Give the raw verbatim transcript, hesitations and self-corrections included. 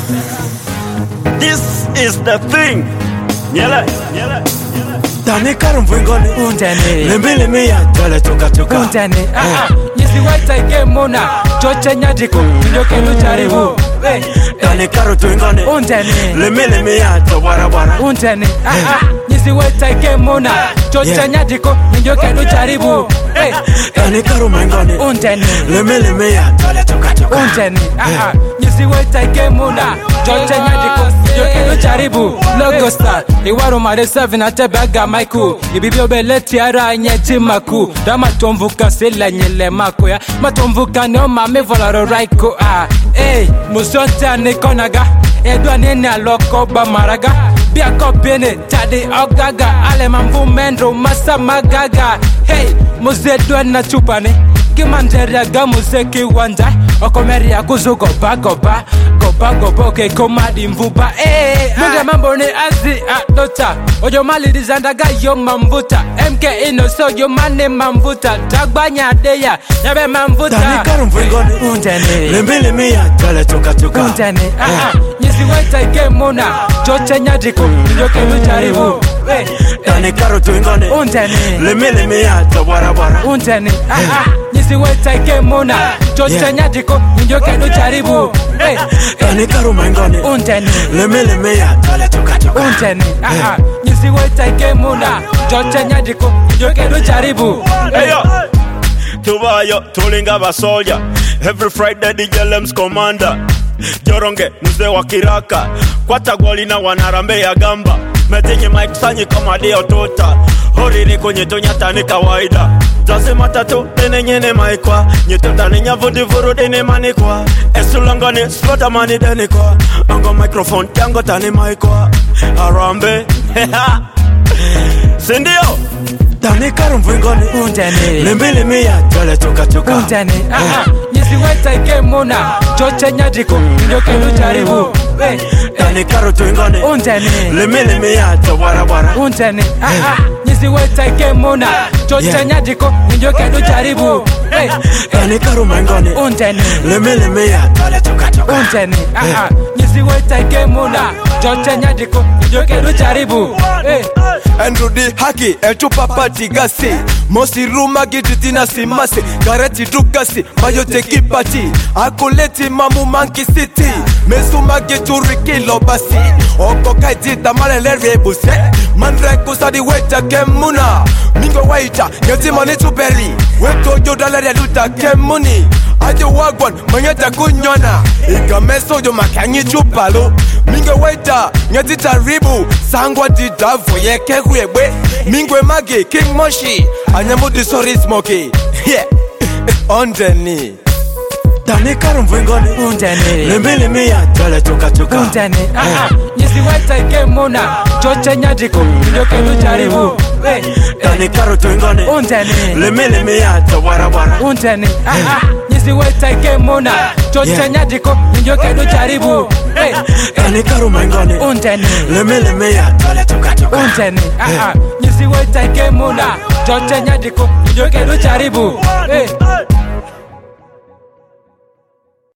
This is the thing. Nyele, nyele, nyele. Tani karum vingoni Undani Limbi limbi ya tole tuka tuka Undani ah ah Nyisi waita ike muna Choche nyadiko Nyoke nucharibu Tani karu tuingoni Undani Limbi limbi ya to wara wara Undani ah ah Nyisi waita ike muna Choche nyadiko Nyoke nucharibu Tani karu mengoni Undani Limbi limbi ya tole tuka tuka Undani ah ah Nyisi waita ike muna Choche nyadiko Nyoke nucharibu Logo star Iwaru mare seven atebega maiku Ibibi obeleti ara nyeti maku Dama tomvuka sila nyele mako ya Matomvuka ne mame volaro raiko ah Ey musonte anikonaga Edwa nene aloko ba maraga Bia kopene tadi ogaga Ale mambu mendro masa magaga Hey muzedwa na chupane Kimanderia ga muzeki wanda Okomeri ya kuzu goba goba Goba goba oke komadi mvuba Hey Munge mambo ni azi adota Ojo mali dizandaga yo mambuta M K ino so yo mane mambuta Tagbanya deya Nyabe mambuta Tani karum vingoni Undani Limbi limbi ya tole tuka tuka Undani ah ah Nyisi waita ike muna Choche nyadiko Nyoke nucharibu Tani karu tuingoni Undani Limbi limbi ya to wara wara Undani ah ah Nyisi waita ike muna Choche nyadiko Nyoke nucharibu Tani karu mengoni Undani Limbi limbi ya tole tuka tuka Undani ah ah Nyisi waita ike muna Choche nyadiko Nyoke nucharibu Eyo Tubayo tulinga basolja Every Friday D J Lems commander Joronge mzee wa kiraka Kwata gwali na wanarambe ya gamba Metenye mic sanyi kama deo tota Horiri kwenye tonyata ni kawaida Zase matatu dene nyene maikwa Nyetota ni nyavundi vuru dene manikwa Esulangani slota mani dene kwa Ango microphone tango tani maikwa Arambe Sindio Tani karum vingoni Undani Limbi limbi ya tole tuka tuka Undani ah ah Nyisi waita ike muna Choche nyadiko Nyoke nucharibu Tani karu tuingoni Undani Limbi limbi ya to wara wara Undani ah ah Nyisi waita ike muna Choche nyadiko Nyoke nucharibu Tani karu mengoni Undani Limbi limbi ya tole tuka tuka Undani ah ah Nyisi waita ike muna Choche nyadiko Nyoke nucharibu Andrew D haki elchupa pati gasi Mosi ruma gijitina simasi Gareti dukasi mayote kipati Akuleti mamu manki city Mesuma gituri kilo basi Oko kaitita malele rebuse Mandre kusadi weta kemuna Mingo waita nyoti mani tuperi Weto jodalere luta kemuni Aje wagwan manyata kunyona Ika meso yo makanyi chupalo Mingo waita nyoti taribu Sangwa didavu yeke huewe Mingwe magi king moshi Anyamu di sorry smoky Yeah Ondeni Tani karum vingoni Undani Limbi limbi ya tole tuka tuka Undani ah ah Nyisi waita ike muna Choche nyadiko Nyoke nucharibu Tani karu tuingoni Undani Limbi limbi ya to wara wara Undani ah ah Nyisi waita ike muna Choche nyadiko Nyoke nucharibu Tani karu mengoni Undani Limbi limbi ya tole tuka tuka Undani ah ah Nyisi waita ike muna Choche nyadiko Nyoke nucharibu